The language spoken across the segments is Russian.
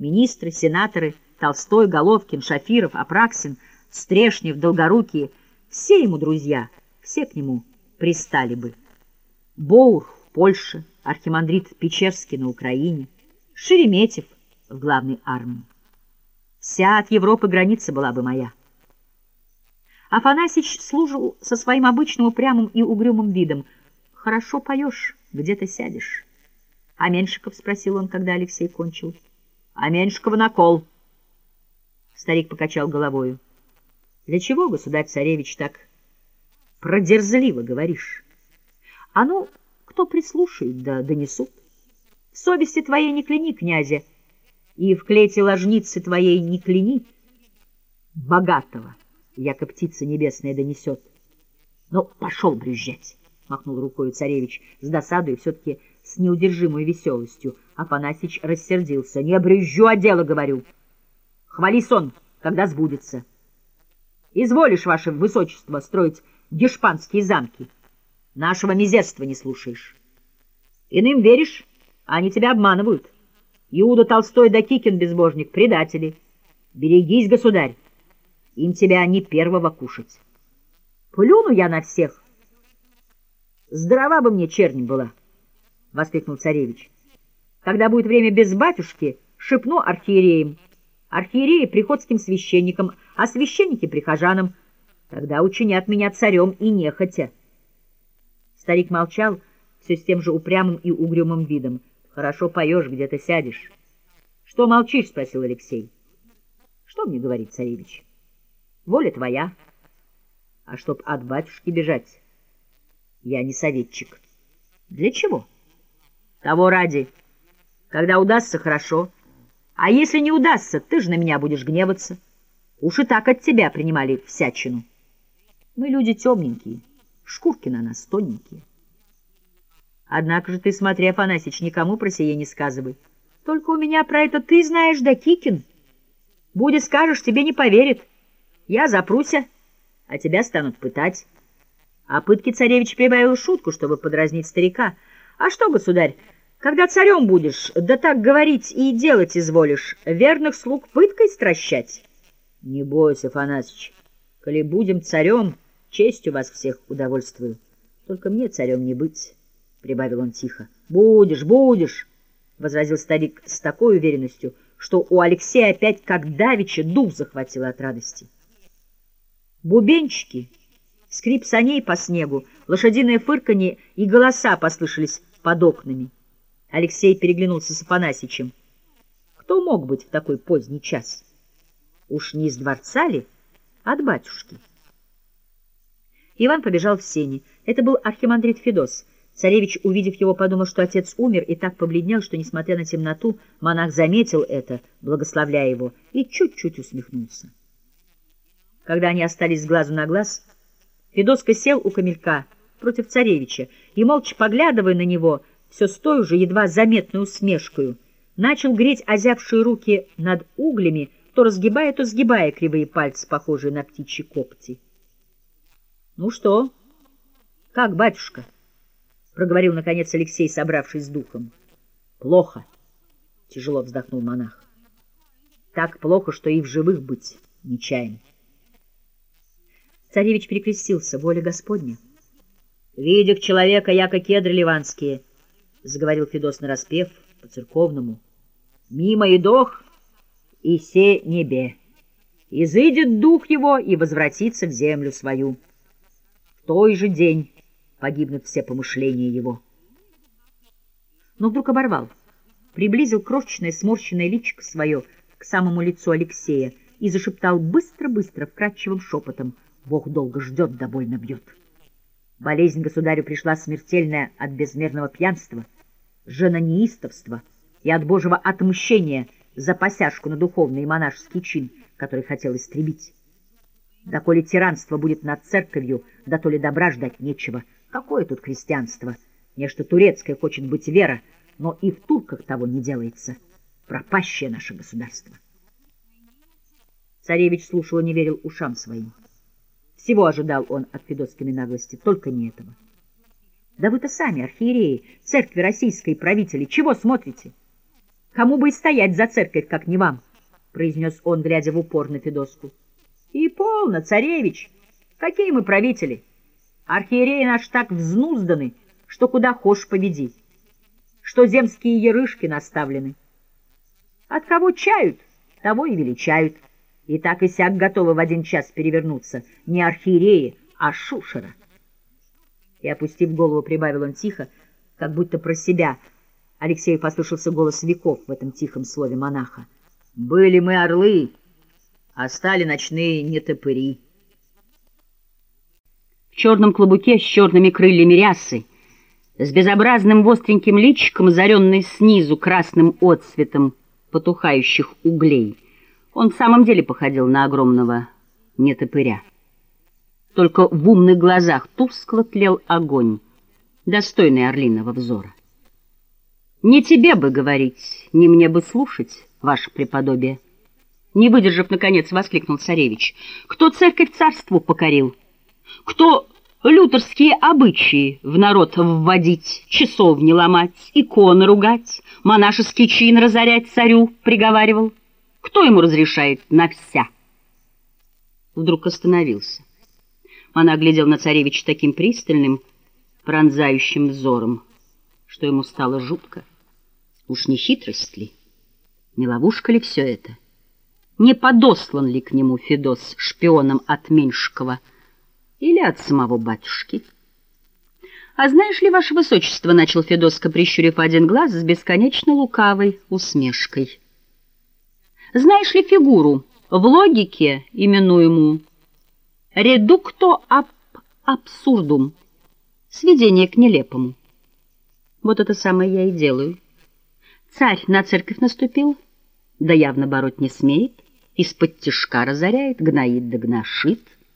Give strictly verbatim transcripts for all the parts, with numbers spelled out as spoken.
Министры, сенаторы, Толстой, Головкин, Шафиров, Апраксин, Стрешнев, Долгорукие — все ему друзья, все к нему пристали бы. Боур в Польше, архимандрит Печерский на Украине, Шереметьев в главной армии. Вся от Европы граница была бы моя. Афанасьич служил со своим обычным упрямым и угрюмым видом. «Хорошо поешь, где ты сядешь?» «А Меньшиков?» — спросил он, когда Алексей кончил. «А Меньшикова на кол». Старик покачал головою. «Для чего, государь-царевич, так продерзливо говоришь? А ну, кто прислушает, да донесут. В совести твоей не кляни князя, и в клете ложницы твоей не кляни богатого, яко птица небесная донесет. Ну, пошел брюзжать!» — махнул рукой царевич с досадой и все-таки с неудержимой веселостью. Афанасьич рассердился. «Не брюзжу, а дело говорю. Хвали сон, когда сбудется. Изволишь, ваше высочество, строить гешпанские замки. Нашего мизерства не слушаешь. Иным веришь, а они тебя обманывают. Иуда Толстой да Кикин, безбожник, предатели. Берегись, государь, им тебя не первого кушать. Плюну я на всех. Здорова бы мне чернь была, — воскликнул царевич. Когда будет время без батюшки, шепну архиереям, архиереи приходским священникам, а священники прихожанам. Тогда учинят меня царем и нехотя. Старик молчал все с тем же упрямым и угрюмым видом. «Хорошо поешь, где ты сядешь». «Что молчишь?» — спросил Алексей. «Что мне говорит царевич? Воля твоя. А чтоб от батюшки бежать, я не советчик». «Для чего?» «Того ради. Когда удастся, хорошо. А если не удастся, ты же на меня будешь гневаться. Уж и так от тебя принимали всячину. Мы люди темненькие, шкурки на нас тоненькие». «Однако же ты, смотри, Афанасьич, никому про сие не сказывай. Только у меня про это ты знаешь, да Кикин. Будет скажешь, тебе не поверит. Я запруся, а тебя станут пытать». А пытки царевич прибавил шутку, чтобы подразнить старика. «А что, государь, когда царем будешь, да так говорить и делать изволишь, верных слуг пыткой стращать?» «Не бойся, Афанасьич, коли будем царем, честью вас всех удовольствую. Только мне царем не быть», — прибавил он тихо. «Будешь, будешь», — возразил старик с такой уверенностью, что у Алексея опять, как давеча, дух захватило от радости. Бубенчики, скрип саней по снегу, лошадиное фырканье и голоса послышались под окнами. Алексей переглянулся с Афанасьичем. Кто мог быть в такой поздний час? Уж не из дворца ли? От батюшки. Иван побежал в сени. Это был архимандрит Федос. Царевич, увидев его, подумал, что отец умер, и так побледнел, что, несмотря на темноту, монах заметил это, благословляя его, и чуть-чуть усмехнулся. Когда они остались с глазу на глаз, Федоска сел у камелька против царевича и, молча поглядывая на него, все с той же едва заметной усмешкою, начал греть озябшие руки над углями, то разгибая, то сгибая кривые пальцы, похожие на птичьи когти. — Ну что? Как, батюшка? — проговорил, наконец, Алексей, собравшись с духом. — Плохо, — тяжело вздохнул монах. — Так плохо, что и в живых быть нечаянно. Царевич перекрестился. Воля Господня. — Видях человека, яко кедры ливанские, — заговорил Федос нараспев по-церковному. — Мимо и дох, и се небе. Изыдет дух его и возвратится в землю свою. В той же день погибнут все помышления его. Но вдруг оборвал, приблизил крошечное сморщенное личико свое к самому лицу Алексея и зашептал быстро-быстро, вкрадчивым шепотом: «Бог долго ждет, да больно бьет». Болезнь государю пришла смертельная от безмерного пьянства, женонеистовства и от Божьего отмщения за посяжку на духовный и монашеский чин, который хотел истребить. Доколе тиранство будет над церковью, да то ли добра ждать нечего. Какое тут христианство? Нечто турецкое хочет быть вера, но и в турках того не делается. Пропащее наше государство. Царевич слушал и не верил ушам своим. Всего ожидал он от Федоскиной наглости, только не этого. Да вы-то сами, архиереи, церкви российской, правители, чего смотрите? Кому бы и стоять за церковь, как не вам, — произнес он, глядя в упор на Федоску. — И полно, царевич, какие мы правители! Архиереи наш так взнузданы, что куда хошь поведи, что земские ярышки наставлены. От кого чают, того и величают, и так и сяк готовы в один час перевернуться, не архиереи, а шушера. И, опустив голову, прибавил он тихо, как будто про себя. Алексею послышался голос веков в этом тихом слове монаха. «Были мы орлы, а стали ночные нетопыри». В черном клобуке с черными крыльями рясы, с безобразным востреньким личиком, озаренный снизу красным отсветом потухающих углей, он в самом деле походил на огромного нетопыря. Только в умных глазах тускло тлел огонь, достойный орлиного взора. «Не тебе бы говорить, не мне бы слушать, ваше преподобие!» Не выдержав, наконец, воскликнул царевич. «Кто церковь царству покорил? Кто лютерские обычаи в народ вводить, часовни ломать, иконы ругать, монашеский чин разорять царю приговаривал? Кто ему разрешает на вся?» Вдруг остановился. Монах глядел на царевича таким пристальным, пронзающим взором, что ему стало жутко. Уж не хитрость ли? Не ловушка ли все это? Не подослан ли к нему Федос шпионом от Меньшикова или от самого батюшки? «А знаешь ли, ваше высочество, — начал Федоска, прищурив один глаз с бесконечно лукавой усмешкой, — знаешь ли фигуру в логике, именуемую редукто аб абсурдум, сведение к нелепому? Вот это самое я и делаю. Царь на церковь наступил, да явно бороть не смеет, из-под тишка разоряет, гноит да гношит.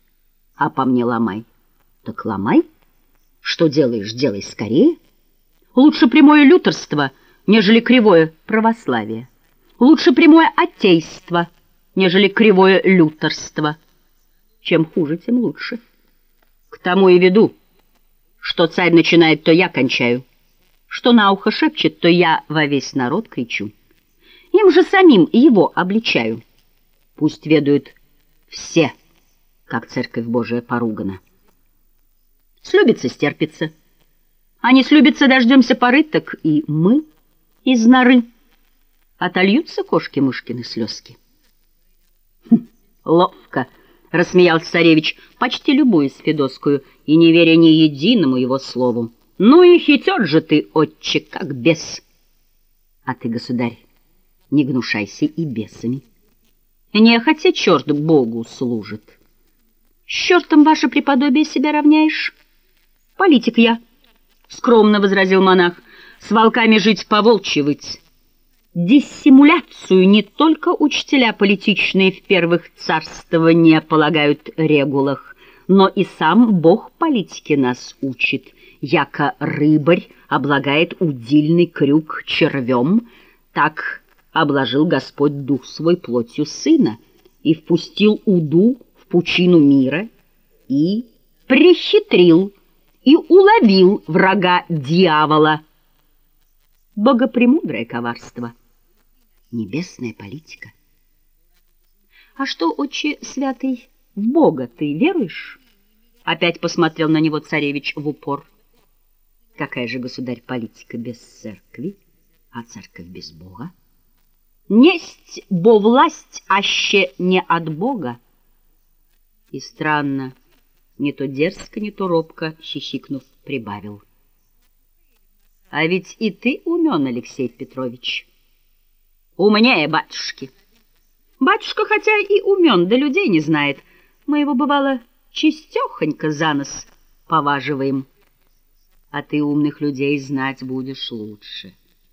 А по мне ломай, так ломай. Что делаешь, делай скорее. Лучше прямое лютерство, нежели кривое православие. Лучше прямое атейство, нежели кривое лютерство. Чем хуже, тем лучше. К тому и веду, что царь начинает, то я кончаю. Что на ухо шепчет, то я во весь народ кричу. Им же самим его обличаю. Пусть ведают все, как церковь Божия поругана. Слюбится, стерпится. А не слюбится, дождемся поры, так и мы из норы отольются кошки-мышкины слезки. Хм, ловко, — рассмеялся царевич, почти любуясь Федоскую и не веря ни единому его слову. Ну и хитер же ты, отче, как бес. А ты, государь, не гнушайся и бесами. Нехотя черт Богу служит. С чертом, ваше преподобие, себя равняешь? Политик я, — скромно возразил монах, — с волками жить по-волчьи выть. Диссимуляцию не только учителя политичные в первых царствования полагают регулах, но и сам Бог политики нас учит. Яко рыбарь облагает удильный крюк червем, так обложил Господь дух свой плотью сына и впустил уду в пучину мира и прихитрил и уловил врага дьявола. Богопремудрое коварство, небесная политика. А что, отче святый, в Бога ты веруешь? Опять посмотрел на него царевич в упор. Какая же, государь, политика без церкви, а церковь без Бога? Несть бо власть, аще не от Бога. И странно, не то дерзко, не то робко, хихикнув, прибавил. А ведь и ты умен, Алексей Петрович. Умнее батюшки. Батюшка хотя и умен, да людей не знает. Мы его, бывало, чистехонько за нос поваживаем. А ты умных людей знать будешь лучше.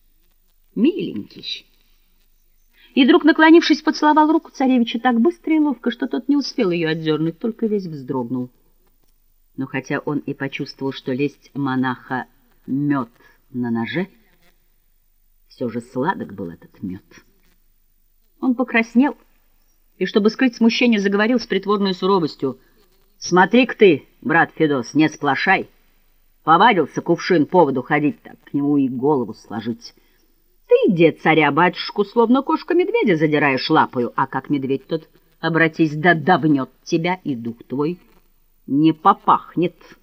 Миленький. И вдруг, наклонившись, поцеловал руку царевича так быстро и ловко, что тот не успел ее отдернуть, только весь вздрогнул. Но хотя он и почувствовал, что лесть монаха мед на ноже, все же сладок был этот мед. Он покраснел и, чтобы скрыть смущение, заговорил с притворной суровостью. «Смотри-ка ты, брат Федос, не сплошай. Повадился кувшин поводу ходить, так к нему и голову сложить. Ты где царя-батюшку, словно кошка медведя, задираешь лапою, а как медведь тот, обратись, да давнет тебя, и дух твой не попахнет».